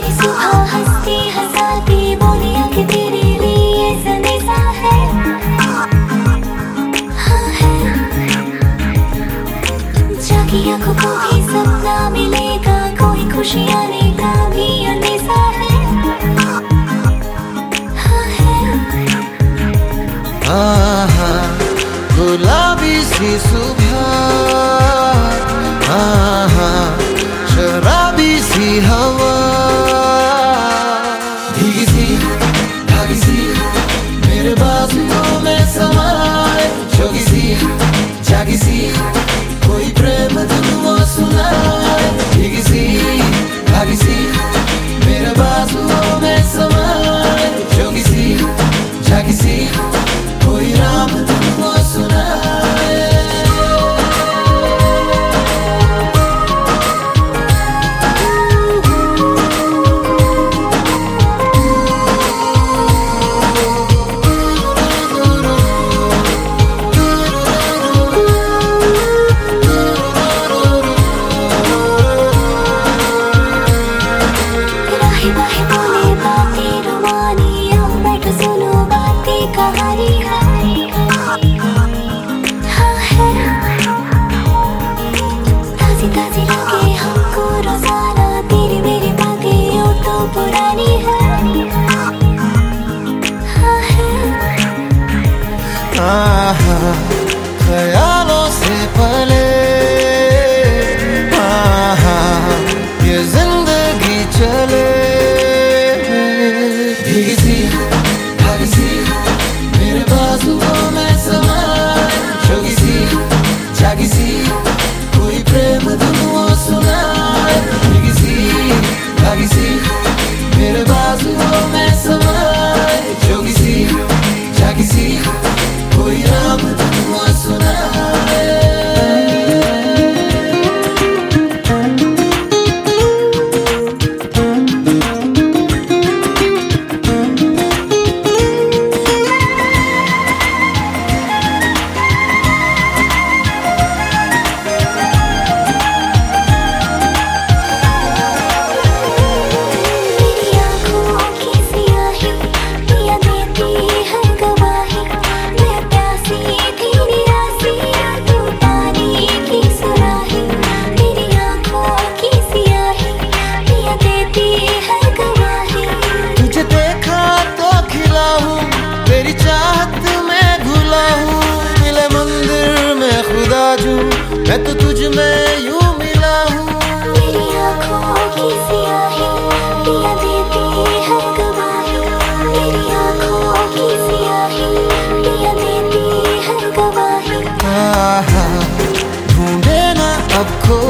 सुबह हंसती हंसाती बोलिया कि तेरे लिए संदेशा है, हाँ है। जागी आंखों को भी सपना मिलेगा, कोई खुशी आने का भी अंदेशा है, हाँ है। गुलाबी सी सुबह, शराबी सी हवा, भीगी सी भागी सी मेरे बाजुओं में समाए, जोगी सी जागी सी कोई प्रेम धुन वो सुनाए, भीगी सी भागी सी मेरे बाजुओं में समाए, जोगी सी जागी सी कोई राम धुन वो सुनाए। ताज़ी लगे हमको रोज़ाना, तेरी मेरी बातें यूं तो पुरानी है, हाँ है। ख्यालों से पले ये जिंदगी चले, भीगी सी भागी सी मेरे बाजुओं में समाए, जोगी सी जागी सी कोई प्रेम धुन वो सुनाए, भीगी सी भागी सी मेरे बाजुओं में समाए, जोगी सी जागी सी कोई राम धुन वो सुनाए। तेरी चाहत में घुला हूँ, मिले मंदिर में खुदा जू, मैं तो तुझ में यूं मिला हूँ। मेरी आँखों की सियाही पिया देती है गवाही, मेरी आँखों की सियाही पिया देती है गवाही। ढूंढे ना अब खो